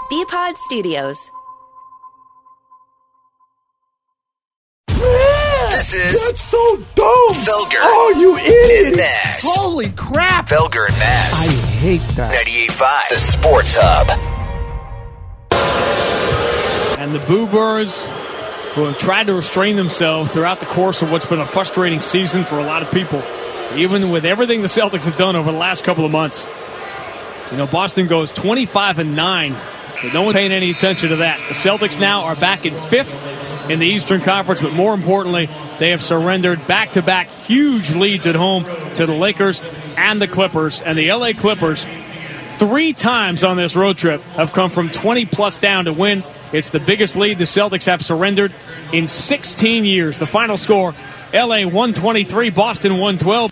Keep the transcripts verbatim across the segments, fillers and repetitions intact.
B-Pod Studios. This is That's so dumb. Felger. Oh, you idiot. And Maz. Holy crap. Felger and Maz. I hate that. ninety-eight point five, the Sports Hub. And the Boo Birds, who have tried to restrain themselves throughout the course of what's been a frustrating season for a lot of people, even with everything the Celtics have done over the last couple of months. You know, Boston goes twenty-five and nine, but no one's paying any attention to that. The Celtics now are back in fifth in the Eastern Conference, but more importantly, they have surrendered back-to-back huge leads at home to the Lakers and the Clippers. And the L A Clippers, three times on this road trip, have come from twenty-plus down to win. It's the biggest lead the Celtics have surrendered in sixteen years. The final score, L A one twenty-three, Boston one twelve.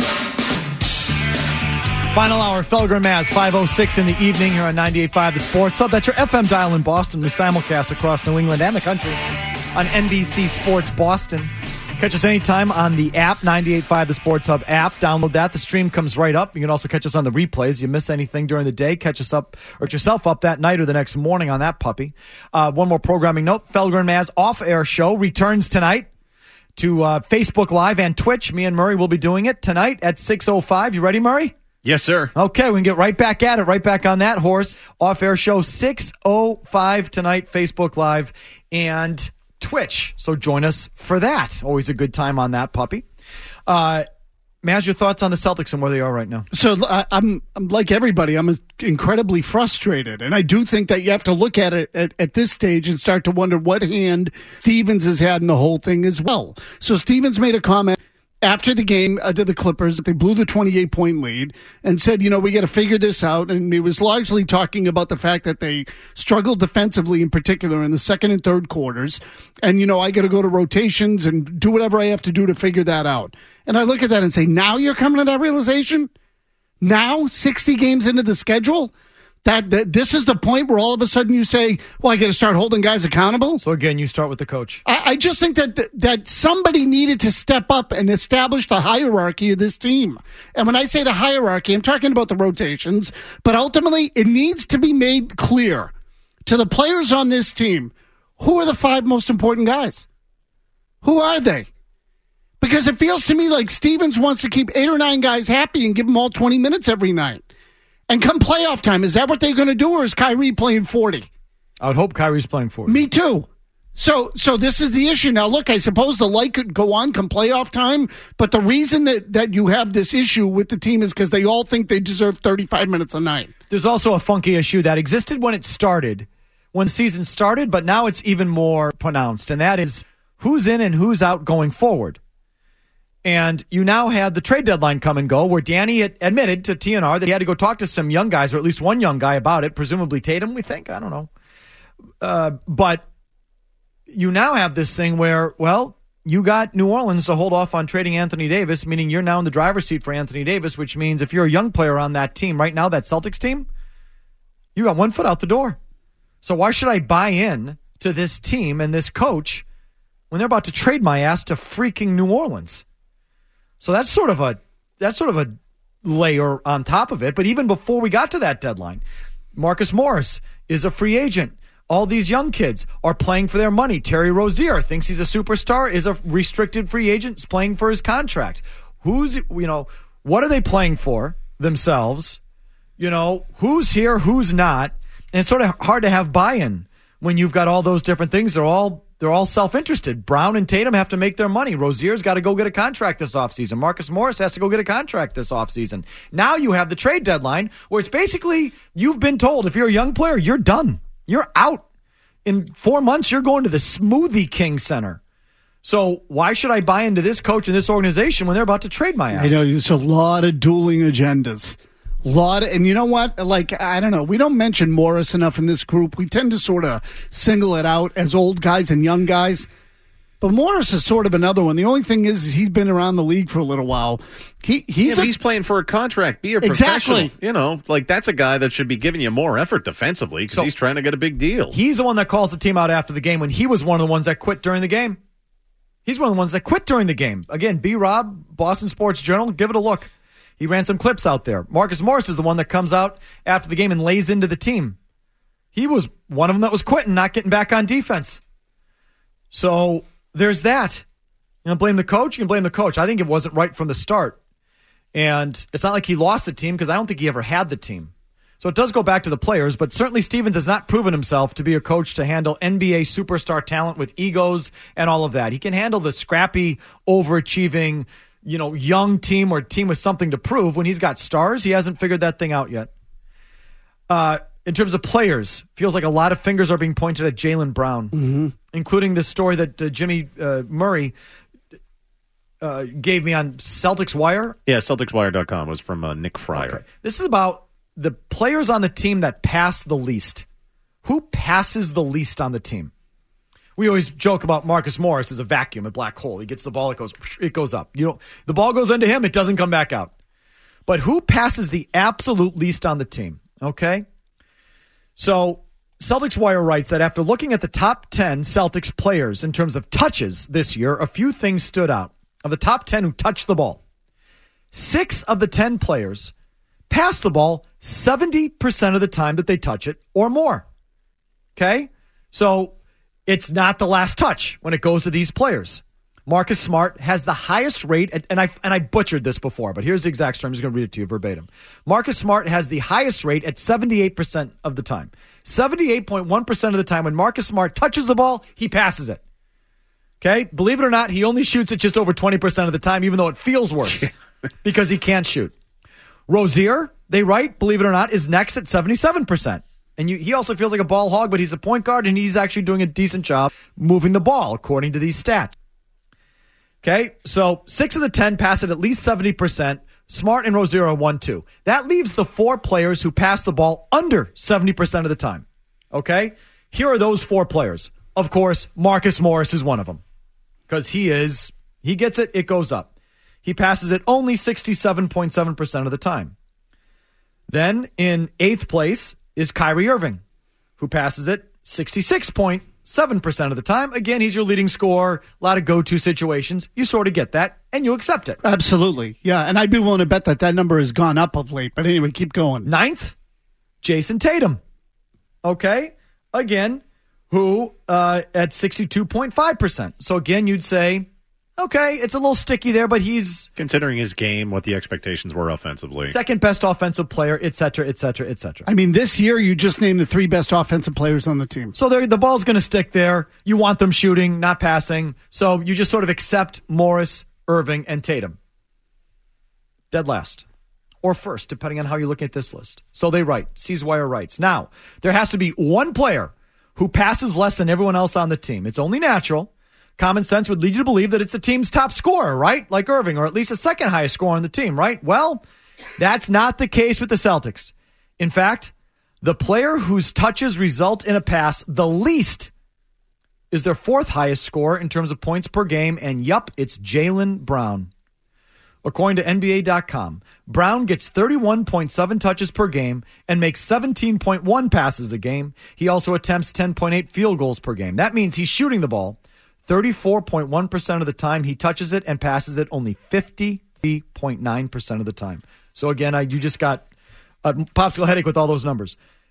Final hour, Felger and Maz, five oh six in the evening here on ninety-eight point five The Sports Hub. That's your F M dial in Boston. We simulcast across New England and the country on N B C Sports Boston. Catch us anytime on the app, ninety-eight point five The Sports Hub app. Download that. The stream comes right up. You can also catch us on the replays. You miss anything during the day, catch us up or yourself up that night or the next morning on that puppy. Uh, one more programming note. Felger and Maz off-air show returns tonight to uh, Facebook Live and Twitch. Me and Murray will be doing it tonight at six oh five. You ready, Murray? Yes, sir. Okay, we can get right back at it, right back on that horse. Off-air show, six oh five tonight, Facebook Live and Twitch. So join us for that. Always a good time on that puppy. Uh, Maz, your thoughts on the Celtics and where they are right now? So uh, I'm, I'm like everybody. I'm incredibly frustrated. And I do think that you have to look at it at, at this stage and start to wonder what hand Stevens has had in the whole thing as well. So Stevens made a comment after the game uh, to the Clippers. They blew the twenty-eight point lead and said, you know, we got to figure this out. And he was largely talking about the fact that they struggled defensively in particular in the second and third quarters. And, you know, I got to go to rotations and do whatever I have to do to figure that out. And I look at that and say, now you're coming to that realization? Now, sixty games into the schedule? That, that this is the point where all of a sudden you say, well, I got to start holding guys accountable? So, again, you start with the coach. I, I just think that th- that somebody needed to step up and establish the hierarchy of this team. And when I say the hierarchy, I'm talking about the rotations. But ultimately, it needs to be made clear to the players on this team, who are the five most important guys? Who are they? Because it feels to me like Stevens wants to keep eight or nine guys happy and give them all twenty minutes every night. And come playoff time, is that what they're going to do, or is Kyrie playing forty? I would hope Kyrie's playing forty. Me too. So so this is the issue. Now, look, I suppose the light could go on come playoff time, but the reason that, that you have this issue with the team is because they all think they deserve thirty-five minutes a night. There's also a funky issue that existed when it started, when the season started, but now it's even more pronounced, and that is who's in and who's out going forward. And you now had the trade deadline come and go where Danny admitted to T N R that he had to go talk to some young guys, or at least one young guy about it, presumably Tatum, we think. I don't know. Uh, but you now have this thing where, well, you got New Orleans to hold off on trading Anthony Davis, meaning you're now in the driver's seat for Anthony Davis, which means if you're a young player on that team right now, that Celtics team, you got one foot out the door. So why should I buy in to this team and this coach when they're about to trade my ass to freaking New Orleans? So that's sort of a that's sort of a layer on top of it. But even before we got to that deadline, Marcus Morris is a free agent. All these young kids are playing for their money. Terry Rozier thinks he's a superstar, is a restricted free agent, is playing for his contract. Who's, you know, what are they playing for themselves? You know, who's here, who's not? And it's sort of hard to have buy-in when you've got all those different things. They're all They're all self-interested. Brown and Tatum have to make their money. Rozier's got to go get a contract this offseason. Marcus Morris has to go get a contract this offseason. Now you have the trade deadline where it's basically you've been told if you're a young player, you're done. You're out. In four months, you're going to the Smoothie King Center. So why should I buy into this coach and this organization when they're about to trade my ass? I know, there's a lot of dueling agendas. Lot of, and you know what? Like, I don't know. We don't mention Morris enough in this group. We tend to sort of single it out as old guys and young guys. But Morris is sort of another one. The only thing is, is he's been around the league for a little while. He he's yeah, a, he's playing for a contract. Be a professional. Exactly. You know, like that's a guy that should be giving you more effort defensively because So- he's trying to get a big deal. He's the one that calls the team out after the game when he was one of the ones that quit during the game. He's one of the ones that quit during the game. Again, B-Rob, Boston Sports Journal, give it a look. He ran some clips out there. Marcus Morris is the one that comes out after the game and lays into the team. He was one of them that was quitting, not getting back on defense. So there's that. You can blame the coach. You can blame the coach. I think it wasn't right from the start. And it's not like he lost the team because I don't think he ever had the team. So it does go back to the players, but certainly Stevens has not proven himself to be a coach to handle N B A superstar talent with egos and all of that. He can handle the scrappy, overachieving, you know, young team or team with something to prove. When he's got stars, he hasn't figured that thing out yet. Uh, in terms of players, feels like a lot of fingers are being pointed at Jaylen Brown, mm-hmm. including this story that uh, Jimmy uh, Murray uh, gave me on Celtics Wire. Yeah, Celtics Wire dot com was from uh, Nick Fryer. Okay. This is about the players on the team that pass the least. Who passes the least on the team? We always joke about Marcus Morris as a vacuum, a black hole. He gets the ball, it goes, it goes up. You know, the ball goes into him, it doesn't come back out. But who passes the absolute least on the team? Okay? So Celtics Wire writes that after looking at the top ten Celtics players in terms of touches this year, a few things stood out. Of the top ten who touched the ball, six of the ten players pass the ball seventy percent of the time that they touch it or more. Okay? So it's not the last touch when it goes to these players. Marcus Smart has the highest rate, at, and I and I butchered this before, but here's the exact story. I'm just going to read it to you verbatim. Marcus Smart has the highest rate at seventy-eight percent of the time. seventy-eight point one percent of the time when Marcus Smart touches the ball, he passes it. Okay? Believe it or not, he only shoots it just over twenty percent of the time, even though it feels worse because he can't shoot. Rozier, they write, believe it or not, is next at seventy-seven percent. And you, he also feels like a ball hog, but he's a point guard, and he's actually doing a decent job moving the ball, according to these stats. Okay, so six of the ten pass it at least seventy percent. Smart and Rozier are one, two. That leaves the four players who pass the ball under seventy percent of the time. Okay, here are those four players. Of course, Marcus Morris is one of them because he is, he gets it, it goes up. He passes it only sixty-seven point seven percent of the time. Then in eighth place is Kyrie Irving, who passes it sixty-six point seven percent of the time. Again, he's your leading scorer, a lot of go-to situations. You sort of get that, and you accept it. Absolutely. Yeah, and I'd be willing to bet that that number has gone up of late. But anyway, keep going. Ninth, Jason Tatum. Okay? Again, who uh, at sixty-two point five percent. So again, you'd say, okay, it's a little sticky there, but he's... Considering his game, what the expectations were offensively. Second best offensive player, et cetera, et cetera, et cetera. I mean, this year, you just named the three best offensive players on the team. So the ball's going to stick there. You want them shooting, not passing. So you just sort of accept Morris, Irving, and Tatum. Dead last. Or first, depending on how you look at this list. So they write. Caeswire writes. Now, there has to be one player who passes less than everyone else on the team. It's only natural. Common sense would lead you to believe that it's the team's top scorer, right? Like Irving, or at least the second highest scorer on the team, right? Well, that's not the case with the Celtics. In fact, the player whose touches result in a pass the least is their fourth highest scorer in terms of points per game, and yup, it's Jaylen Brown. According to N B A dot com, Brown gets thirty-one point seven touches per game and makes seventeen point one passes a game. He also attempts ten point eight field goals per game. That means he's shooting the ball thirty-four point one percent of the time. He touches it and passes it only fifty-three point nine percent of the time. So again, I, you just got a popsicle headache with all those numbers.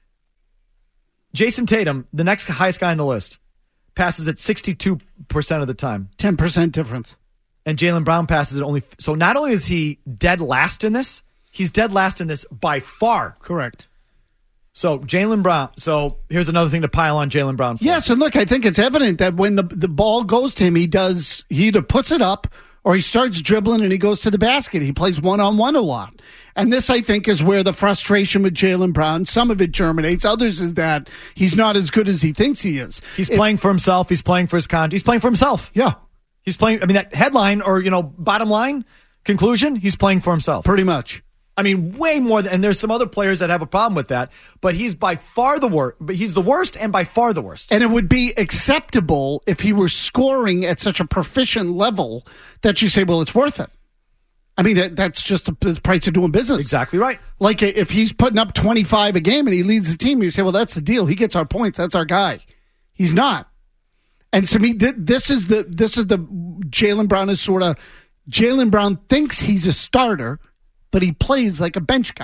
Jason Tatum, the next highest guy on the list, passes it sixty-two percent of the time. ten percent difference. And Jaylen Brown passes it only. So not only is he dead last in this, he's dead last in this by far. Correct. So Jaylen Brown. So here's another thing to pile on Jaylen Brown for. Yes, and look, I think it's evident that when the the ball goes to him, he does he either puts it up or he starts dribbling and he goes to the basket. He plays one on one a lot, and this I think is where the frustration with Jaylen Brown. Some of it germinates, others is that he's not as good as he thinks he is. He's if, playing for himself. He's playing for his con. He's playing for himself. Yeah, he's playing. I mean, that headline or you know bottom line conclusion. He's playing for himself. Pretty much. I mean, way more than, and there's some other players that have a problem with that, but he's by far the worst, but he's the worst and by far the worst. And it would be acceptable if he were scoring at such a proficient level that you say, well, it's worth it. I mean, that, that's just the price of doing business. Exactly right. Like if he's putting up twenty-five a game and he leads the team, you say, well, that's the deal. He gets our points. That's our guy. He's not. And to me, th- this is the, this is the Jaylen Brown is sort of, Jaylen Brown thinks he's a starter, but he plays like a bench guy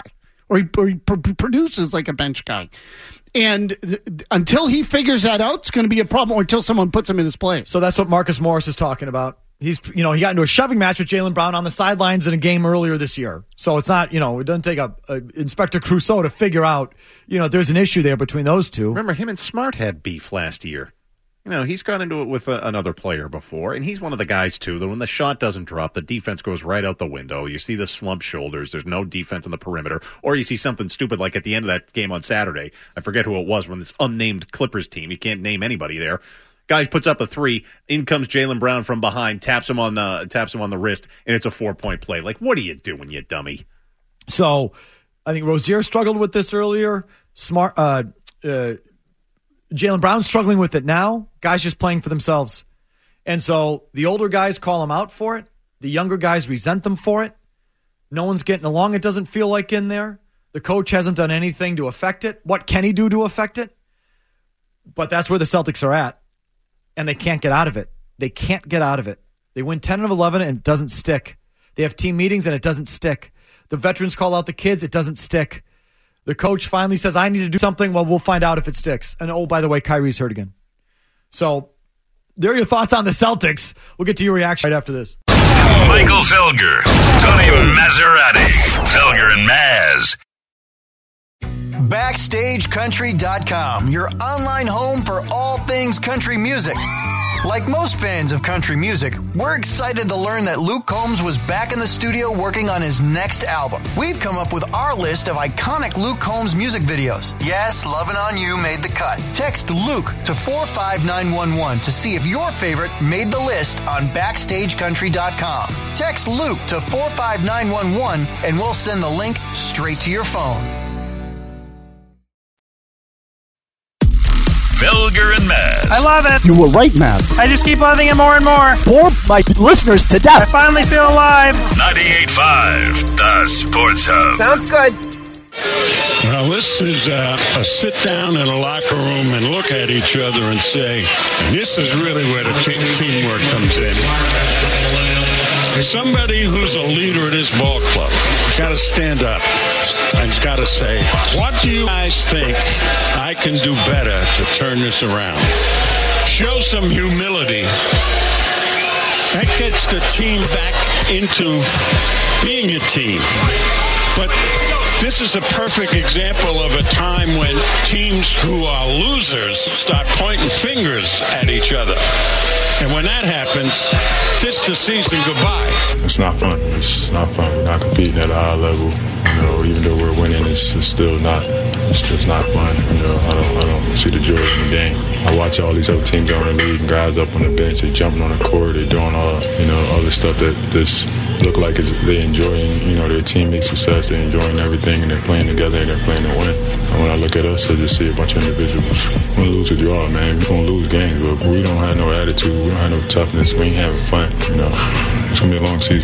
or he, or he pr- produces like a bench guy. And th- until he figures that out, it's going to be a problem, or until someone puts him in his place. So that's what Marcus Morris is talking about. He's, you know, he got into a shoving match with Jaylen Brown on the sidelines in a game earlier this year. So it's not, you know, it doesn't take a, a Inspector Clouseau to figure out, you know, there's an issue there between those two. Remember, him and Smart had beef last year. You know, he's gone into it with a, another player before, and he's one of the guys, too, that when the shot doesn't drop, the defense goes right out the window. You see the slumped shoulders. There's no defense on the perimeter. Or you see something stupid like at the end of that game on Saturday. I forget who it was, when this unnamed Clippers team, you can't name anybody there. Guy puts up a three, in comes Jaylen Brown from behind, taps him on the taps him on the wrist, and it's a four-point play. Like, what are you doing, you dummy? So I think Rozier struggled with this earlier. Smart, uh, uh, Jaylen Brown's struggling with it now. Guys just playing for themselves. And so the older guys call him out for it. The younger guys resent them for it. No one's getting along, it doesn't feel like, in there. The coach hasn't done anything to affect it. What can he do to affect it? But that's where the Celtics are at. And they can't get out of it. They can't get out of it. They win ten of eleven and it doesn't stick. They have team meetings and it doesn't stick. The veterans call out the kids, it doesn't stick. The coach finally says, I need to do something. Well, we'll find out if it sticks. And oh, by the way, Kyrie's hurt again. So there are your thoughts on the Celtics. We'll get to your reaction right after this. Michael Felger, Tony Maserati, Felger and Maz. Backstage Country dot com, your online home for all things country music. Like most fans of country music, we're excited to learn that Luke Combs was back in the studio working on his next album. We've come up with our list of iconic Luke Combs music videos. Yes, Lovin' On You made the cut. Text Luke to four five nine one one to see if your favorite made the list on Backstage Country dot com. Text Luke to four five nine one one and we'll send the link straight to your phone. Felger and Maz. I love it. You were right, Maz. I just keep loving it more and more. Bore my listeners to death. I finally feel alive. ninety-eight point five, The Sports Hub. Sounds good. Well, this is uh, a sit down in a locker room and look at each other and say, this is really where the te- teamwork comes in. Somebody who's a leader at this ball club has got to stand up and has got to say, what do you guys think I can do better to turn this around? Show some humility. That gets the team back into being a team. But this is a perfect example of a time when teams who are losers start pointing fingers at each other. And when that happens, kiss the season goodbye. It's not fun. It's not fun. We're not competing at a high level. You know, even though we're winning, it's, it's still not. It's just not fun. You know, I don't. I don't see the joy in the game. I watch all these other teams around the league, and guys up on the bench, they jumping on the court, they doing all, you know, all the stuff that this look like is they enjoying. You know, their teammates' success. They're enjoying everything, and they're playing together, and they're playing to win. And when I look at us, I just see a bunch of individuals. We're gonna lose a draw, man. We're gonna lose games, but we don't have no attitude. We don't have no toughness. We ain't having fun. You know, it's gonna be a long season.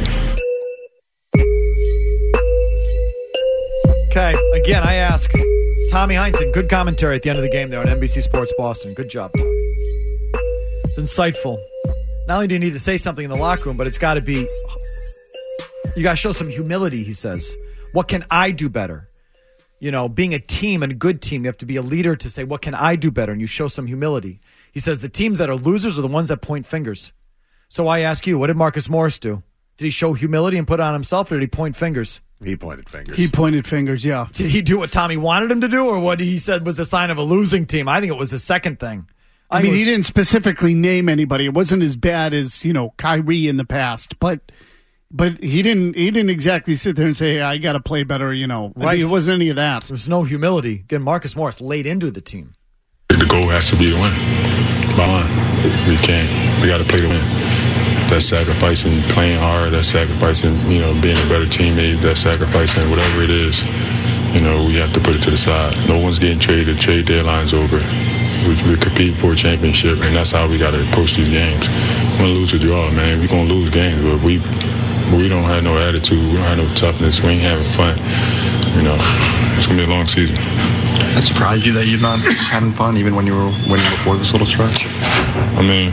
Okay, again, I ask Tommy Heinsohn, good commentary at the end of the game there on N B C Sports Boston. Good job, Tommy. It's insightful. Not only do you need to say something in the locker room, but it's got to be, you got to show some humility, he says. What can I do better? You know, being a team and a good team, you have to be a leader to say, what can I do better? And you show some humility. He says the teams that are losers are the ones that point fingers. So I ask you, what did Marcus Morris do? Did he show humility and put it on himself, or did he point fingers? He pointed fingers. He pointed fingers, yeah. Did he do what Tommy wanted him to do, or what he said was a sign of a losing team? I think it was the second thing. I, I mean, was, he didn't specifically name anybody. It wasn't as bad as, you know, Kyrie in the past, but but he didn't he didn't exactly sit there and say, hey, I got to play better, you know. Right. I mean, it wasn't any of that. There was no humility. Again, Marcus Morris laid into the team. The goal has to be to win. Bottom line, we can't. We got to play to win. That's sacrificing playing hard. That's sacrificing, you know, being a better teammate. That's sacrificing whatever it is. You know, we have to put it to the side. No one's getting traded. Trade deadline's over. We, we compete for a championship, and that's how we got to approach these games. We're going to lose a draw, man. We're going to lose games, but we we don't have no attitude. We don't have no toughness. We ain't having fun. You know, it's going to be a long season. That surprised you that you're not having fun even when you were winning before this little stretch? I mean,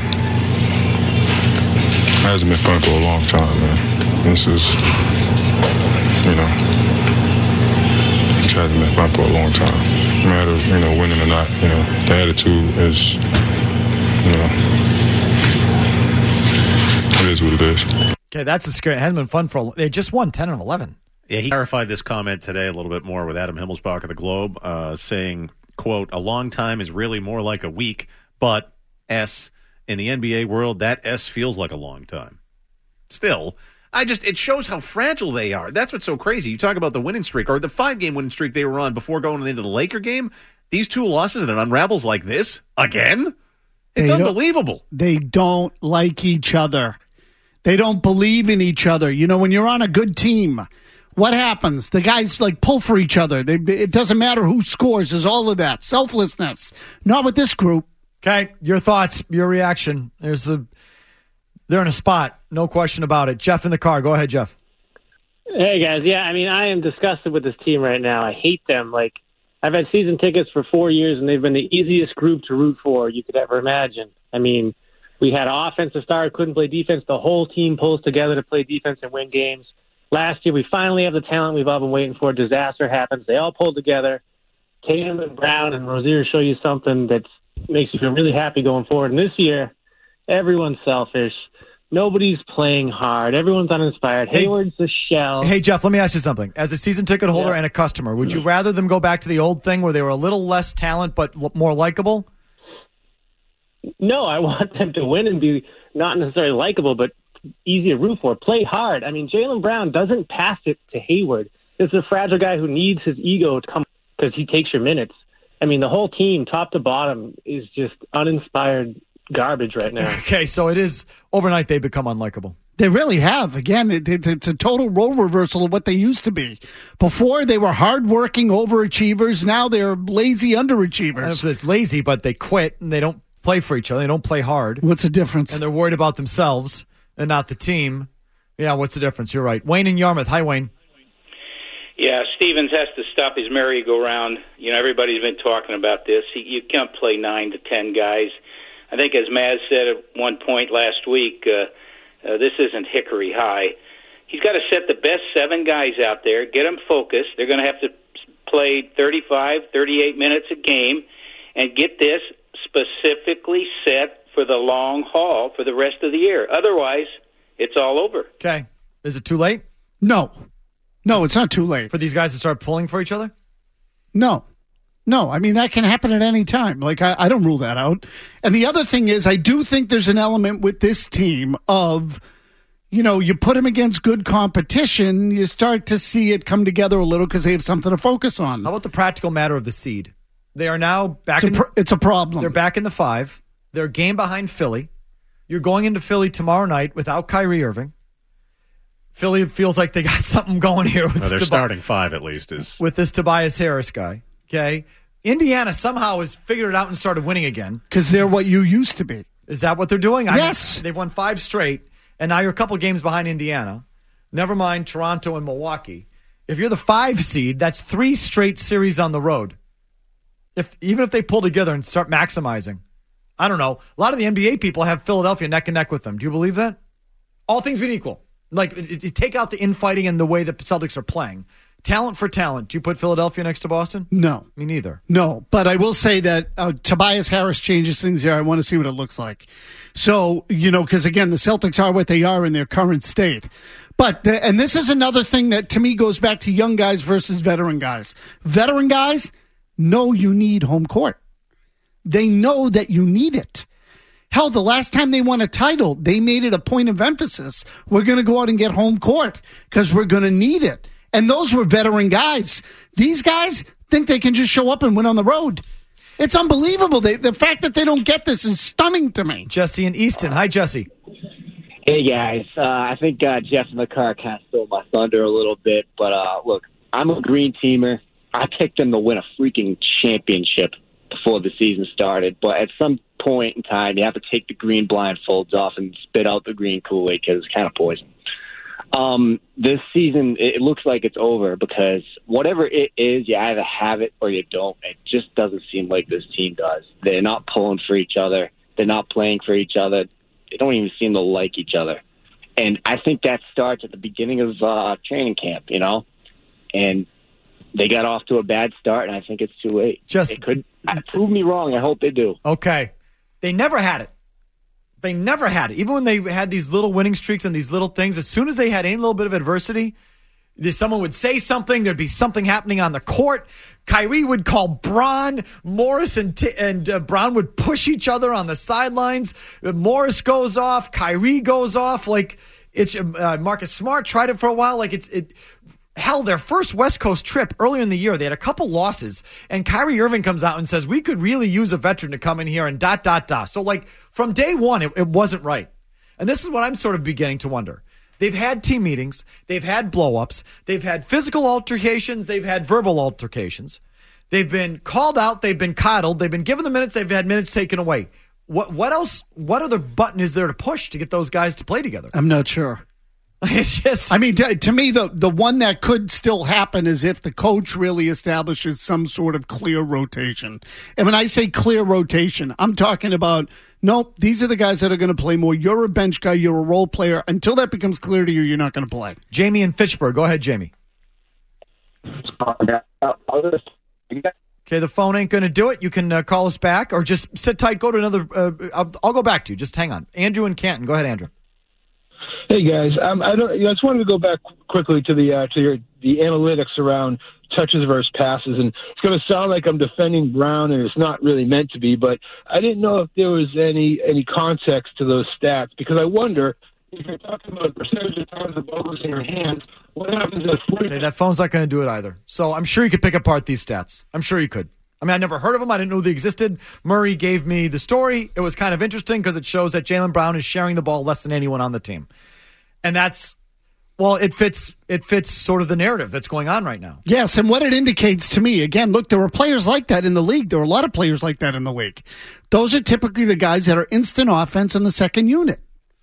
it hasn't been fun for a long time, man. This is, you know, hasn't been fun for a long time. No matter, you know, winning or not, you know, the attitude is, you know, it is what it is. Okay, that's a scary. It hasn't been fun for. A, they just won ten and eleven. Yeah, he clarified this comment today a little bit more with Adam Himmelsbach of the Globe, uh, saying, quote, a long time is really more like a week, but S, in the N B A world, that S feels like a long time. Still, I just, it shows how fragile they are. That's what's so crazy. You talk about the winning streak, or the five-game winning streak they were on before going into the Laker game. These two losses, and it unravels like this again? It's they unbelievable. They don't like each other. They don't believe in each other. You know, when you're on a good team, what happens? The guys, like, pull for each other. They, it doesn't matter who scores. There's all of that. Selflessness. Not with this group. Okay, your thoughts, your reaction. There's a, they're in a spot. No question about it. Jeff in the car. Go ahead, Jeff. Hey, guys. Yeah, I mean, I am disgusted with this team right now. I hate them. Like, I've had season tickets for four years, and they've been the easiest group to root for you could ever imagine. I mean, we had an offensive star, couldn't play defense. The whole team pulls together to play defense and win games. Last year, we finally have the talent we've all been waiting for. Disaster happens. They all pulled together. Tatum and Brown and Rozier show you something that makes you feel really happy going forward. And this year, everyone's selfish. Nobody's playing hard. Everyone's uninspired. Hey, Hayward's a shell. Hey, Jeff, let me ask you something. As a season ticket holder Yeah. and a customer, would you rather them go back to the old thing where they were a little less talent but l- more likable? No, I want them to win and be not necessarily likable, but easy to root for. Play hard. I mean, Jaylen Brown doesn't pass it to Hayward. This is a fragile guy who needs his ego to come because he takes your minutes. I mean, the whole team, top to bottom, is just uninspired garbage right now. Okay, so it is overnight they become unlikable. They really have. Again, it, it, it's a total role reversal of what they used to be. Before, they were hardworking overachievers. Now they're lazy I don't know underachievers. if it's lazy, but they quit and they don't play for each other. They don't play hard. What's the difference? And they're worried about themselves and not the team. Yeah, what's the difference? You're right. Wayne in Yarmouth. Hi, Wayne. Yeah, Stevens has to stop his merry-go-round. You know, everybody's been talking about this. He, you can't play nine to ten guys. I think, as Maz said at one point last week, uh, uh, this isn't Hickory High. He's got to set the best seven guys out there, get them focused. They're going to have to play thirty-five, thirty-eight minutes a game, and get this specifically set for the long haul for the rest of the year. Otherwise, it's all over. Okay. Is it too late? No. No, it's not too late. For these guys to start pulling for each other? No. No, I mean, that can happen at any time. Like, I, I don't rule that out. And the other thing is, I do think there's an element with this team of, you know, you put them against good competition, you start to see it come together a little because they have something to focus on. How about the practical matter of the seed? They are now back It's a, in pr- it's a problem. They're back in the five. They're a game behind Philly. You're going into Philly tomorrow night without Kyrie Irving. Philly feels like they got something going here with, No, their Tobi- starting five, at least, is with this Tobias Harris guy. Okay. Indiana somehow has figured it out and started winning again. Because they're what you used to be. Is that what they're doing? I Yes. mean, they've won five straight, and now you're a couple games behind Indiana. Never mind Toronto and Milwaukee. If you're the five seed, that's three straight series on the road. If even if they pull together and start maximizing. I don't know. A lot of the N B A people have Philadelphia neck and neck with them. Do you believe that? All things being equal. Like, it, it, take out the infighting and the way the Celtics are playing. Talent for talent. Do you put Philadelphia next to Boston? No. Me neither. No, but I will say that uh, Tobias Harris changes things here. I want to see what it looks like. So, you know, because again, the Celtics are what they are in their current state. But, the, and this is another thing that to me goes back to young guys versus veteran guys. Veteran guys know you need home court. They know that you need it. Hell, the last time they won a title, they made it a point of emphasis. We're going to go out and get home court because we're going to need it. And those were veteran guys. These guys think they can just show up and win on the road. It's unbelievable. They, the fact that they don't get this is stunning to me. Jesse in Easton. Hi, Jesse. Hey, guys. Uh, I think uh, Jeff in the car kind of stole my thunder a little bit. But, uh, look, I'm a green teamer. I picked them to win a freaking championship before the season started. But at some point in time, you have to take the green blindfolds off and spit out the green Kool-Aid because it's kind of poison. Um, this season, it looks like it's over because whatever it is, you either have it or you don't. It just doesn't seem like this team does. They're not pulling for each other. They're not playing for each other. They don't even seem to like each other. And I think that starts at the beginning of uh, training camp, you know? And they got off to a bad start, and I think it's too late. Just it could prove me wrong. I hope they do. Okay. They never had it. They never had it. Even when they had these little winning streaks and these little things, as soon as they had any little bit of adversity, someone would say something, there'd be something happening on the court. Kyrie would call Bron. Morris and, T- and uh, Bron would push each other on the sidelines. Morris goes off. Kyrie goes off. Like, it's uh, Marcus Smart tried it for a while. Like, it's it. Hell, their first West Coast trip earlier in the year, they had a couple losses, and Kyrie Irving comes out and says, we could really use a veteran to come in here and dot, dot, dot. So, like, from day one, it, it wasn't right. And this is what I'm sort of beginning to wonder. They've had team meetings. They've had blow-ups. They've had physical altercations. They've had verbal altercations. They've been called out. They've been coddled. They've been given the minutes. They've had minutes taken away. What What else? What other button is there to push to get those guys to play together? I'm not sure. It's just, I mean, to, to me, the the one that could still happen is if the coach really establishes some sort of clear rotation. And when I say clear rotation, I'm talking about, nope, these are the guys that are going to play more. You're a bench guy. You're a role player. Until that becomes clear to you, you're not going to play. Jamie in Fitchburg. Go ahead, Jamie. Okay, the phone ain't going to do it. You can uh, call us back or just sit tight. Go to another. Uh, I'll, I'll go back to you. Just hang on. Andrew in Canton. Go ahead, Andrew. Hey guys, um, I don't. You know, I just wanted to go back quickly to the uh, to your, the analytics around touches versus passes, and it's going to sound like I'm defending Brown, and it's not really meant to be. But I didn't know if there was any any context to those stats, because I wonder if you're talking about percentage of times the ball is in your hands, what happens at forty? Okay, that phone's not going to do it either. So I'm sure you could pick apart these stats. I'm sure you could. I mean, I never heard of them. I didn't know they existed. Murray gave me the story. It was kind of interesting because it shows that Jaylen Brown is sharing the ball less than anyone on the team. And that's, well, it fits it fits sort of the narrative that's going on right now. Yes, and what it indicates to me, again, look, there are players like that in the league. There are a lot of players like that in the league. Those are typically the guys that are instant offense in the second unit.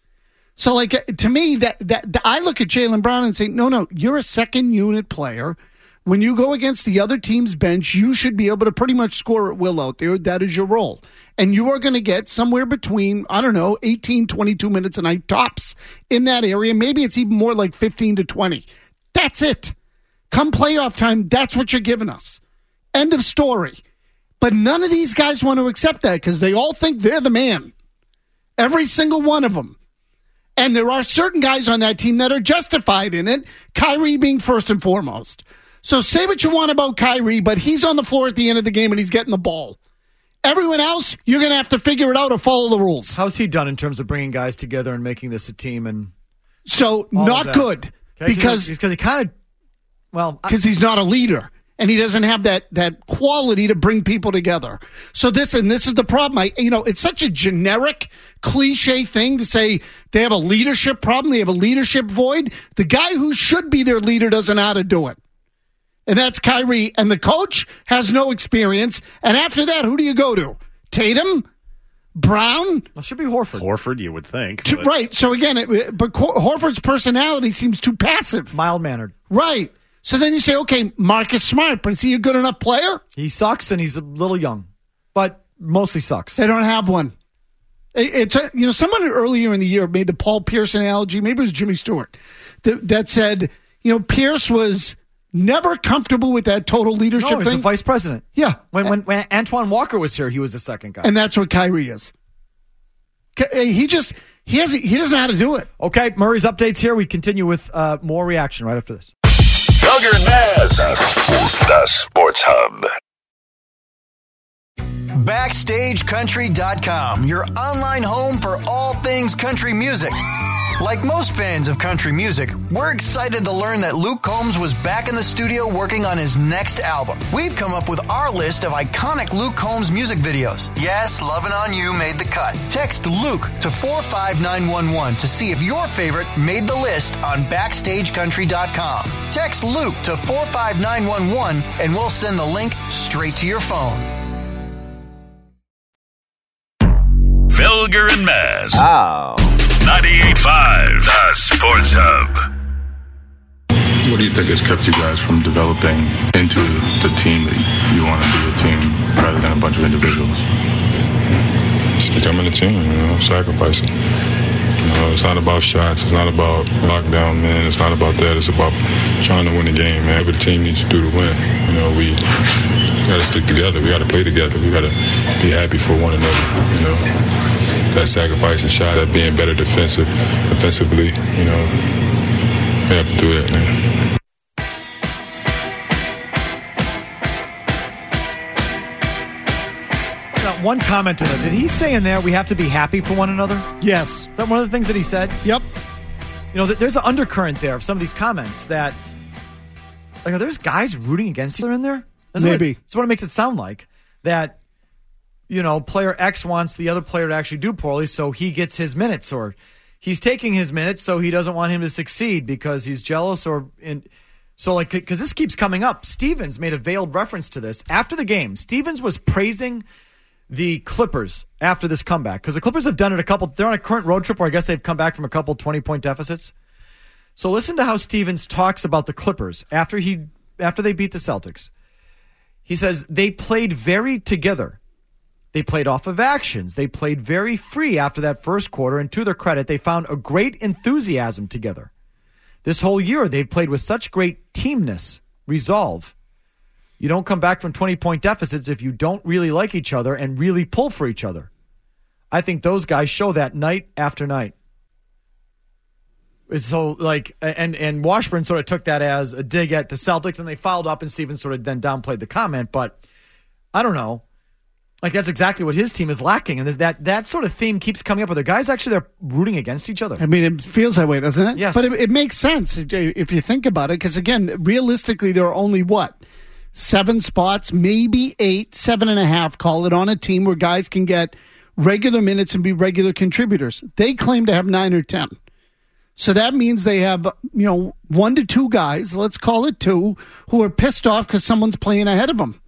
So, like, to me, that that, that I look at Jaylen Brown and say, no, no, you're a second unit player. When you go against the other team's bench, you should be able to pretty much score at will out there. That is your role. And you are going to get somewhere between, I don't know, eighteen, twenty-two minutes a night tops in that area. Maybe it's even more like fifteen to twenty. That's it. Come playoff time, that's what you're giving us. End of story. But none of these guys want to accept that because they all think they're the man. Every single one of them. And there are certain guys on that team that are justified in it, Kyrie being first and foremost. So say what you want about Kyrie, but he's on the floor at the end of the game and he's getting the ball. Everyone else, you're going to have to figure it out or follow the rules. How's he done in terms of bringing guys together and making this a team? And so not good okay, because because he kind of well because he's not a leader and he doesn't have that that quality to bring people together. So this and this is the problem. I you know it's such a generic cliche thing to say they have a leadership problem. They have a leadership void. The guy who should be their leader doesn't know how to do it. And that's Kyrie. And the coach has no experience. And after that, who do you go to? Tatum? Brown? It should be Horford. Horford, you would think. To, right. So, again, it, but Horford's personality seems too passive. Mild-mannered. Right. So then you say, okay, Marcus Smart, but is he a good enough player? He sucks, and he's a little young. But mostly sucks. They don't have one. It, it's a, you know, someone earlier in the year made the Paul Pierce analogy. Maybe it was Jimmy Stewart. That, that said, you know, Pierce was never comfortable with that total leadership no, he's thing. The vice president. Yeah. When, when when Antoine Walker was here, he was the second guy. And that's what Kyrie is. He just he has he doesn't know how to do it. Okay, Murray's updates here. We continue with uh, more reaction right after this. Felger and Maz, the Sports Hub. Backstage Country dot com, your online home for all things country music. Like most fans of country music, we're excited to learn that Luke Combs was back in the studio working on his next album. We've come up with our list of iconic Luke Combs music videos. Yes, Lovin' On You made the cut. Text Luke to four five nine one one to see if your favorite made the list on Backstage Country dot com. Text Luke to four five nine one one and we'll send the link straight to your phone. Felger and Maz. Oh. ninety-eight point five, the Sports Hub. What do you think has kept you guys from developing into the team that you want to be a team rather than a bunch of individuals? Just becoming a team, you know, sacrificing. You know, it's not about shots. It's not about lockdown, man. It's not about that. It's about trying to win the game, man. Every team needs to do to win. You know, we got to stick together. We got to play together. We got to be happy for one another. You know, that sacrifice and shot, that being better defensive, defensively. You know, we have to do that, man. One comment to that. Did he say in there we have to be happy for one another? Yes. Is that one of the things that he said? Yep. You know, there's an undercurrent there of some of these comments that, like, are there's guys rooting against each other in there? That's Maybe. What it, that's what it makes it sound like. That, you know, player X wants the other player to actually do poorly so he gets his minutes, or he's taking his minutes so he doesn't want him to succeed because he's jealous, or in. So, like, because this keeps coming up. Stevens made a veiled reference to this. After the game, Stevens was praising the Clippers after this comeback, because the Clippers have done it a couple. They're on a current road trip where I guess they've come back from a couple twenty-point deficits. So listen to how Stevens talks about the Clippers after he after they beat the Celtics. He says they played very together. They played off of actions. They played very free after that first quarter, and to their credit, they found a great enthusiasm together. This whole year, they've played with such great teamness, resolve. You don't come back from twenty-point deficits if you don't really like each other and really pull for each other. I think those guys show that night after night. So, like, and, and Washburn sort of took that as a dig at the Celtics, and they followed up, and Stevens sort of then downplayed the comment. But I don't know. Like, that's exactly what his team is lacking. And that that sort of theme keeps coming up with the guys actually they're rooting against each other. I mean, it feels that way, doesn't it? Yes. But it, it makes sense if you think about it, because, again, realistically, there are only what? Seven spots, maybe eight, seven and a half, call it, on a team where guys can get regular minutes and be regular contributors. They claim to have nine or ten. So that means they have, you know, one to two guys, let's call it two, who are pissed off because someone's playing ahead of them.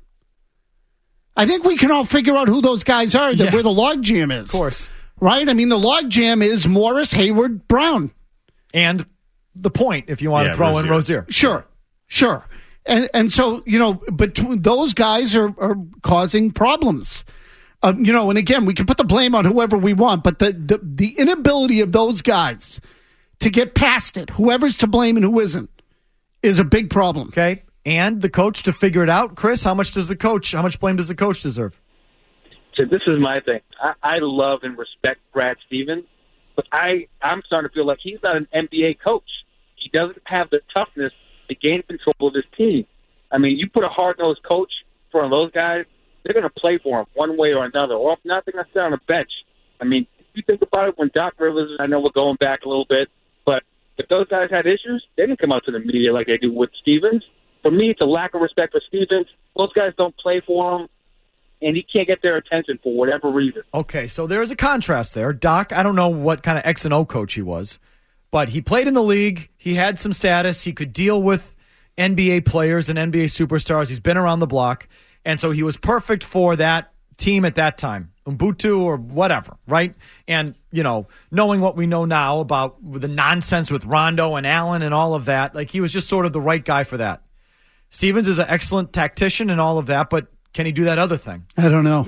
I think we can all figure out who those guys are, that yes. where the logjam is. Of course. Right? I mean, the logjam is Morris, Hayward, Brown. And the point, if you want yeah, to throw Rozier. in Rozier. Sure, sure. And and so, you know, but those guys are, are causing problems. Uh, you know, and again, we can put the blame on whoever we want, but the, the, the inability of those guys to get past it, whoever's to blame and who isn't, is a big problem. Okay. And the coach to figure it out. Chris, how much does the coach, how much blame does the coach deserve? So this is my thing. I, I love and respect Brad Stevens, but I, I'm starting to feel like he's not an N B A coach. He doesn't have the toughness to gain control of his team. I mean, you put a hard-nosed coach in front of those guys, they're going to play for him one way or another. Or if not, they're going to sit on a bench. I mean, if you think about it, when Doc Rivers, I know we're going back a little bit, but if those guys had issues, they didn't come out to the media like they do with Stevens. For me, it's a lack of respect for Stevens. Those guys don't play for him, and he can't get their attention for whatever reason. Okay, so there's a contrast there. Doc, I don't know what kind of X and O coach he was, but he played in the league. He had some status. He could deal with N B A players and N B A superstars. He's been around the block, and so he was perfect for that team at that time, Ubuntu or whatever, right? And, you know, knowing what we know now about the nonsense with Rondo and Allen and all of that, like he was just sort of the right guy for that. Stevens is an excellent tactician and all of that, but can he do that other thing? I don't know.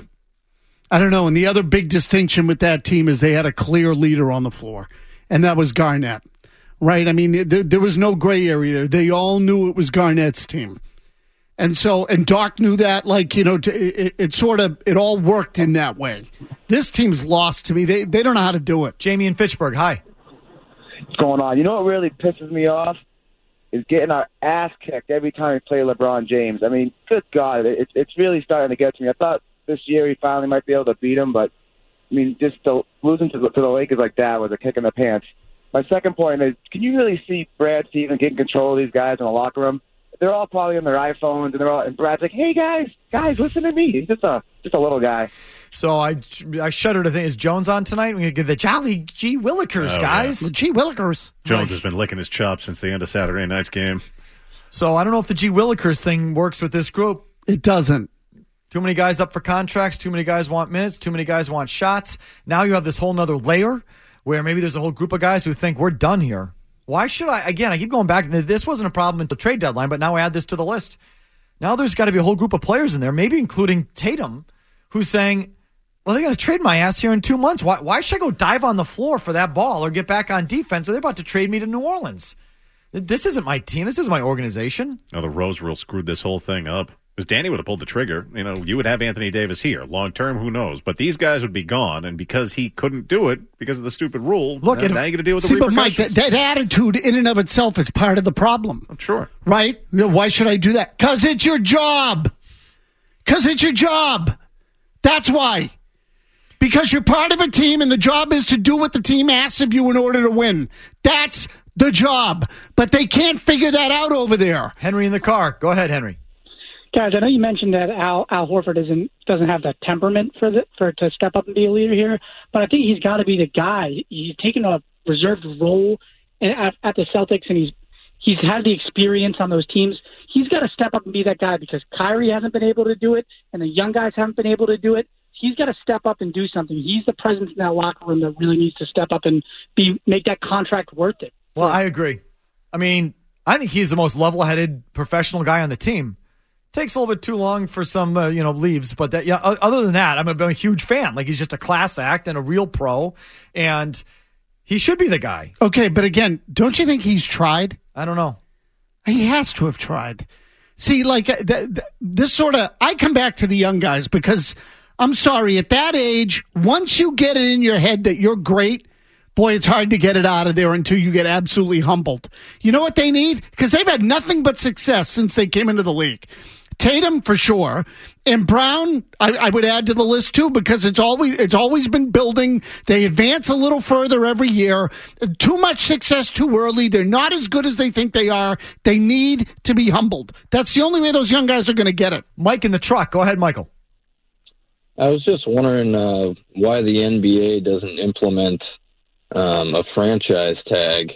I don't know. And the other big distinction with that team is they had a clear leader on the floor, and that was Garnett, right? I mean, there, there was no gray area there. They all knew it was Garnett's team. And so, and Doc knew that, like, you know, it, it sort of, it all worked in that way. This team's lost to me. They they don't know how to do it. Jamie in Fitchburg, hi. What's going on? You know what really pisses me off? Is getting our ass kicked every time we play LeBron James. I mean, good God, it, it's really starting to get to me. I thought this year he finally might be able to beat him, but, I mean, just the, losing to the, to the Lakers like that was a kick in the pants. My second point is, can you really see Brad Stevens getting control of these guys in the locker room? They're all probably on their iPhones, and they're all, and Brad's like, "Hey guys, guys, listen to me." He's just a just a little guy. So I I shudder to think, is Jones on tonight? We're gonna give the Jolly G Willikers, Oh, guys. yeah. The G Willikers. Jones Right. has been licking his chops since the end of Saturday night's game. So I don't know if the G Willikers thing works with this group. It doesn't. Too many guys up for contracts. Too many guys want minutes. Too many guys want shots. Now you have this whole nother layer where maybe there's a whole group of guys who think we're done here. Why should I? Again, I keep going back. This wasn't a problem until trade deadline, but now I add this to the list. Now there's got to be a whole group of players in there, maybe including Tatum, who's saying, well, they're going to trade my ass here in two months. Why, why should I go dive on the floor for that ball or get back on defense? Or they're about to trade me to New Orleans. This isn't my team. This is my organization. No, the Rose rule screwed this whole thing up. Because Danny would have pulled the trigger. You know, you would have Anthony Davis here. Long term, who knows? But these guys would be gone, and because he couldn't do it because of the stupid rule, Look, now, it, now you're going to deal with see, the repercussions. but Mike, that, that attitude in and of itself is part of the problem. I'm sure. Right? Why should I do that? Because it's your job. Because it's your job. That's why. Because you're part of a team, and the job is to do what the team asks of you in order to win. That's the job. But they can't figure that out over there. Henry in the car. Go ahead, Henry. Guys, I know you mentioned that Al Al Horford isn't doesn't have the temperament for the for to step up and be a leader here, but I think he's got to be the guy. He's taken a reserved role at, at the Celtics, and he's he's had the experience on those teams. He's got to step up and be that guy because Kyrie hasn't been able to do it, and the young guys haven't been able to do it. He's got to step up and do something. He's the presence in that locker room that really needs to step up and be make that contract worth it. Well, I agree. I mean, I think he's the most level-headed professional guy on the team. Takes a little bit too long for some, uh, you know, leaves. But that, yeah, other than that, I'm a, I'm a huge fan. Like, he's just a class act and a real pro, and he should be the guy. Okay, but again, don't you think he's tried? I don't know. He has to have tried. See, like, th- th- this sort of, I come back to the young guys because, I'm sorry, at that age, once you get it in your head that you're great, boy, it's hard to get it out of there until you get absolutely humbled. You know what they need? Because they've had nothing but success since they came into the league. Tatum for sure, and Brown I, I would add to the list too because it's always it's always been building. They advance a little further every year. Too much success too early. They're not as good as they think they are. They need to be humbled. That's the only way those young guys are going to get it. Mike in the truck. Go ahead, Michael. I was just wondering uh, why the N B A doesn't implement um, a franchise tag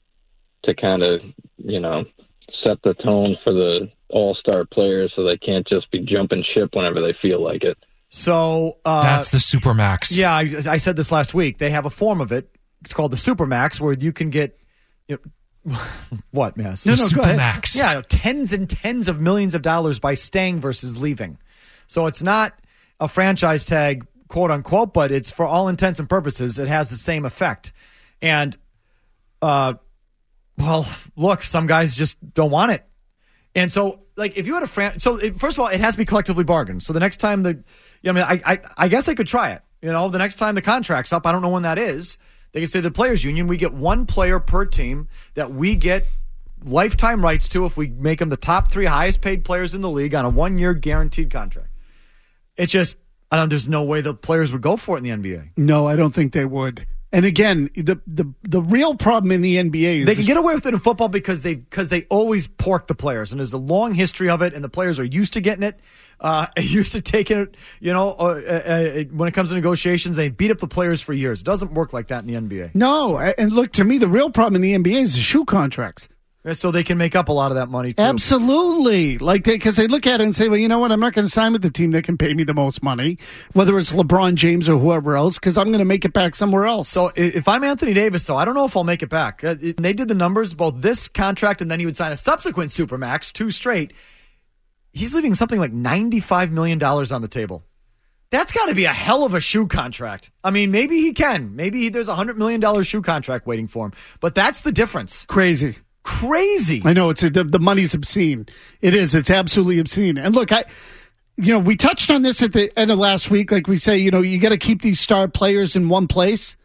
to kind of, you know, set the tone for the all-star players so they can't just be jumping ship whenever they feel like it. So uh, that's the Supermax. Yeah, I, I said this last week. They have a form of it. It's called the Supermax, where you can get you know, what, Mass? No, no, go ahead. Yeah, tens and tens of millions of dollars by staying versus leaving. So it's not a franchise tag, quote unquote, but it's for all intents and purposes, it has the same effect. And, uh, well, look, some guys just don't want it. And so, like, if you had a fran, so it, first of all, it has to be collectively bargained. So the next time the, you know, I mean, I, I, I guess I could try it. You know, the next time the contract's up, I don't know when that is. They can say the players' union, we get one player per team that we get lifetime rights to if we make them the top three highest paid players in the league on a one year guaranteed contract. It's just, I don't. There's no way the players would go for it in the N B A. No, I don't think they would. And again, the the the real problem in the N B A is they can get away with it in football because they because they always pork the players, and there's a long history of it, and the players are used to getting it, uh, used to taking it. You know, uh, uh, when it comes to negotiations, they beat up the players for years. It doesn't work like that in the N B A. No, so, and look, to me, the real problem in the N B A is the shoe contracts. So they can make up a lot of that money, too. Absolutely. Like, because they, they look at it and say, well, you know what? I'm not going to sign with the team that can pay me the most money, whether it's LeBron James or whoever else, because I'm going to make it back somewhere else. So if I'm Anthony Davis, though, I don't know if I'll make it back. Uh, it, they did the numbers, both this contract and then he would sign a subsequent Supermax, two straight. He's leaving something like ninety-five million dollars on the table. That's got to be a hell of a shoe contract. I mean, maybe he can. Maybe he, there's a one hundred million dollars shoe contract waiting for him. But that's the difference. Crazy. Crazy. I know it's a, the, the money's obscene. It is. It's absolutely obscene. And look, I, you know, we touched on this at the end of last week. Like we say, you know, you got to keep these star players in one place.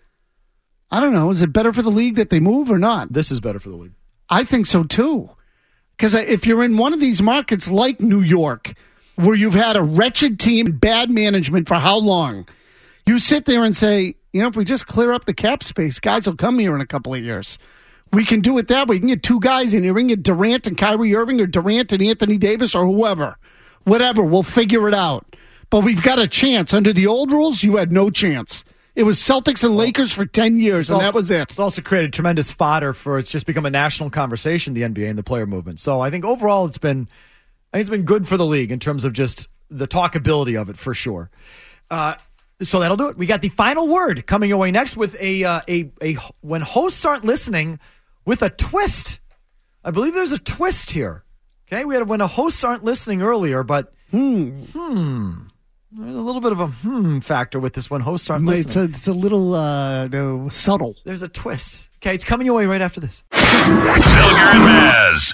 I don't know. Is it better for the league that they move or not? This is better for the league. I think so too. Because if you're in one of these markets like New York, where you've had a wretched team, bad management for how long, you sit there and say, you know, if we just clear up the cap space, guys will come here in a couple of years. We can do it that way. You can get two guys in here. We can get Durant and Kyrie Irving or Durant and Anthony Davis or whoever. Whatever. We'll figure it out. But we've got a chance. Under the old rules, you had no chance. It was Celtics and Lakers for ten years, and also, that was it. It's also created tremendous fodder for it's just become a national conversation, the N B A and the player movement. So I think overall it's been I think it's been good for the league in terms of just the talkability of it for sure. Uh, so that'll do it. We got the final word coming away next with a uh, a a when hosts aren't listening. With a twist. I believe there's a twist here. Okay, we had when a hosts aren't listening earlier, but hmm, hmm, there's a little bit of a hmm factor with this when hosts aren't it's listening. A, it's a little uh, subtle. There's a twist. Okay, it's coming your way right after this. Felger and Maz.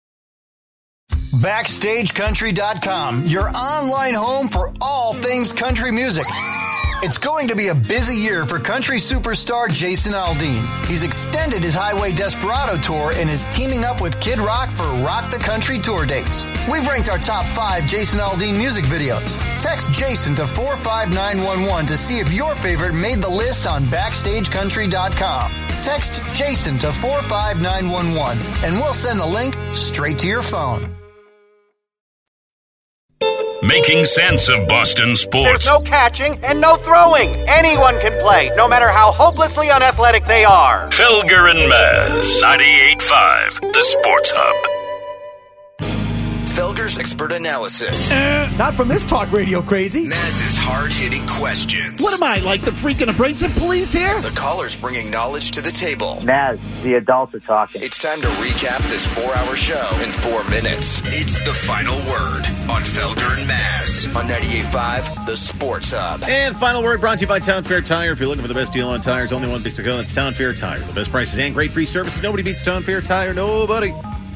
Backstage Country dot com, your online home for all things country music. It's going to be a busy year for country superstar Jason Aldean. He's extended his Highway Desperado tour and is teaming up with Kid Rock for Rock the Country tour dates. We've ranked our top five Jason Aldean music videos. Text Jason to four five nine one one to see if your favorite made the list on Backstage Country dot com. Text Jason to four five nine one one and we'll send the link straight to your phone. Making sense of Boston sports. There's no catching and no throwing. Anyone can play, no matter how hopelessly unathletic they are. Felger and Maz, ninety-eight point five, the Sports Hub. Felger's expert analysis. Uh, not from this talk radio crazy. Maz's hard-hitting questions. What am I, like the freaking abrasive police here? The callers bringing knowledge to the table. Maz, the adults are talking. It's time to recap this four-hour show in four minutes. It's the final word on Felger and Maz on ninety-eight point five, the Sports Hub. And final word brought to you by Town Fair Tire. If you're looking for the best deal on tires, only one place to go. That's Town Fair Tire. The best prices and great free services. Nobody beats Town Fair Tire. Nobody.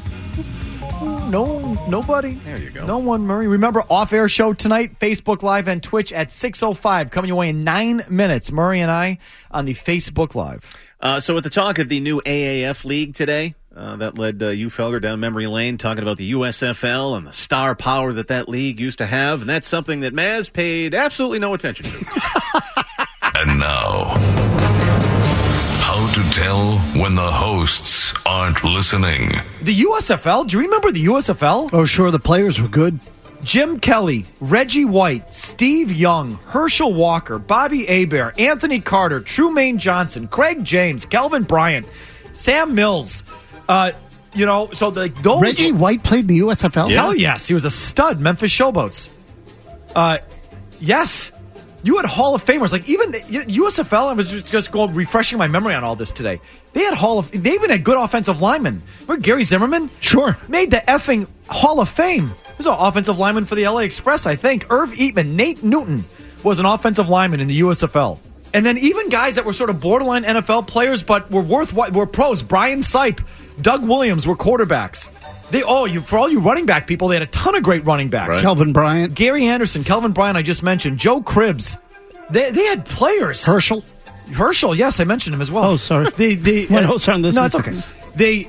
No, nobody. There you go. No one, Murray. Remember, off-air show tonight, Facebook Live and Twitch at six oh five. Coming your way in nine minutes. Murray and I on the Facebook Live. Uh, so with the talk of the new A A F League today, uh, that led uh, you, Felger, down memory lane, talking about the U S F L and the star power that that league used to have. And that's something that Maz paid absolutely no attention to. And now, how to tell when the hosts aren't listening. The U S F L? Do you remember the U S F L? Oh, sure. The players were good. Jim Kelly, Reggie White, Steve Young, Herschel Walker, Bobby Hebert, Anthony Carter, Trumaine Johnson, Craig James, Kelvin Bryant, Sam Mills. Uh, you know, so the, those... Reggie White played in the U S F L? Hell yes. He was a stud. Memphis Showboats. Uh, yes. You had Hall of Famers. Like, even the U S F L, I was just going, refreshing my memory on all this today. They had Hall of... They even had good offensive linemen. Remember Gary Zimmerman? Sure. Made the effing Hall of Fame. He was an offensive lineman for the L A Express, I think. Irv Eatman, Nate Newton was an offensive lineman in the U S F L. And then even guys that were sort of borderline N F L players, but were worth were pros. Brian Sipe, Doug Williams were quarterbacks. They oh, you for all you running back people, they had a ton of great running backs. Right. Kelvin Bryant, Gary Anderson, Kelvin Bryant, I just mentioned, Joe Cribbs. They they had players. Herschel, Herschel, yes, I mentioned him as well. Oh, sorry. They they My notes aren't listening. No, it's okay. They.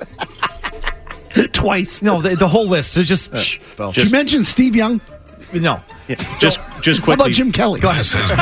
Twice. No, the, the whole list. So just, uh, shh, Did you mention Steve Young? No. Yeah, so, just just quickly. How about Jim Kelly? Go ahead. This has been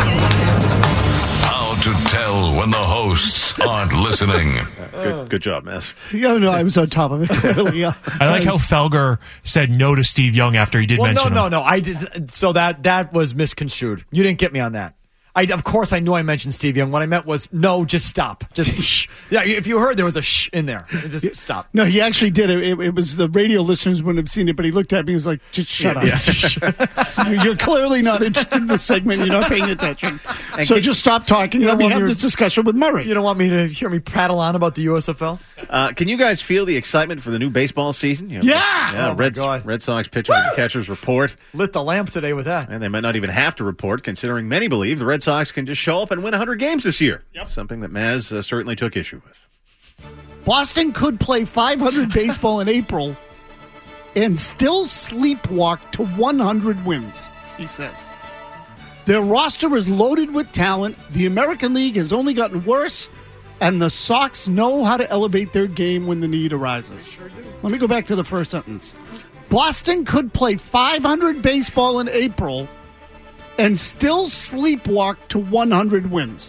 How to Tell When the Hosts Aren't Listening. Good, good job, Maz. Yeah, no, I was on top of it. Really, yeah. I like how Felger said no to Steve Young after he did well, mention no, him. no, no. I did. So that that was misconstrued. You didn't get me on that. I, of course, I knew I mentioned Steve Young. What I meant was, no, just stop. Just shh. Yeah, if you heard, there was a shh in there. Just stop. No, he actually did it. It, it was the radio listeners wouldn't have seen it, but he looked at me and was like, just shut yeah, up. Yeah. You're clearly not interested in this segment. You're not paying attention. And so can, just stop talking and let me have this discussion with Murray. You don't want me to hear me prattle on about the U S F L? Uh, can you guys feel the excitement for the new baseball season? You know, yeah! yeah oh Red, Red Sox pitchers and catchers report. Lit the lamp today with that. And they might not even have to report, considering many believe the Red Sox can just show up and win one hundred games this year. Yep. Something that Maz uh, certainly took issue with. Boston could play five hundred baseball in April and still sleepwalk to one hundred wins, he says. Their roster is loaded with talent. The American League has only gotten worse, and the Sox know how to elevate their game when the need arises. Sure do. Let me go back to the first sentence. Boston could play five hundred baseball in April and still sleepwalk to one hundred wins.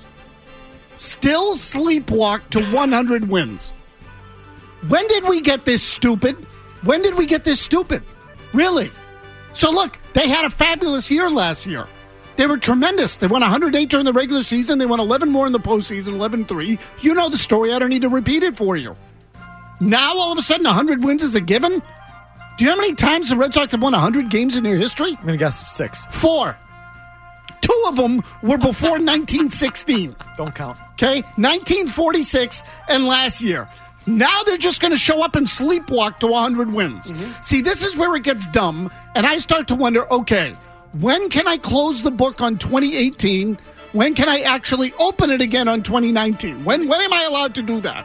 Still sleepwalk to one hundred wins. When did we get this stupid? When did we get this stupid? Really? So look, they had a fabulous year last year. They were tremendous. They won one hundred eight during the regular season. They won eleven more in the postseason, eleven three. You know the story. I don't need to repeat it for you. Now, all of a sudden, one hundred wins is a given? Do you know how many times the Red Sox have won one hundred games in their history? I'm going to guess six. Four. Two of them were before nineteen sixteen. Don't count. Okay? nineteen forty-six and last year. Now they're just going to show up and sleepwalk to one hundred wins. Mm-hmm. See, this is where it gets dumb, and I start to wonder, okay, when can I close the book on twenty eighteen? When can I actually open it again on twenty nineteen? When when am I allowed to do that? Let me know.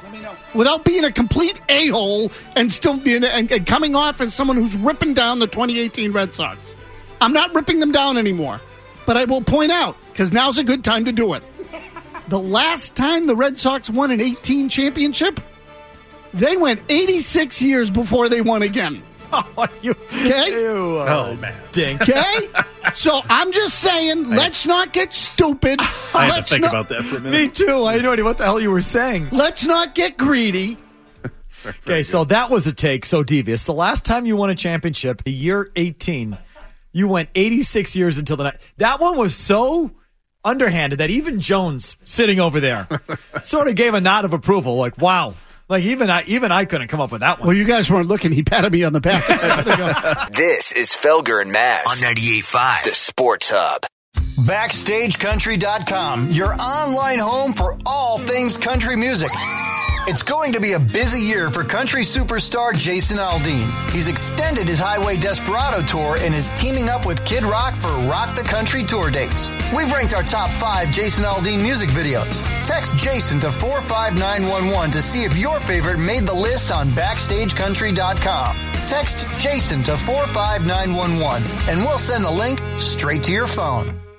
without being a complete a-hole and still being and, and coming off as someone who's ripping down the twenty eighteen Red Sox. I'm not ripping them down anymore, but I will point out, because now's a good time to do it. The last time the Red Sox won an eighteen championship, they went eighty-six years before they won again. Oh, you, okay? You, uh, oh, man. Dink. Okay? So I'm just saying, let's not get stupid. I had let's to think not, about that for a minute. Me too. I had no idea what the hell you were saying. Let's not get greedy. Okay, so that was a take so devious. The last time you won a championship, the year eighteen, you went eighty-six years until the night. That one was so underhanded that even Jones, sitting over there, sort of gave a nod of approval, like, wow. Like, even I even I couldn't come up with that one. Well, you guys weren't looking. He patted me on the back. This is Felger and Maz on ninety-eight point five, the Sports Hub. Backstage Country dot com, your online home for all things country music. It's going to be a busy year for country superstar Jason Aldean. He's extended his Highway Desperado tour and is teaming up with Kid Rock for Rock the Country tour dates. We've ranked our top five Jason Aldean music videos. Text Jason to four five nine one one to see if your favorite made the list on Backstage Country dot com. Text Jason to four five nine one one and we'll send the link straight to your phone.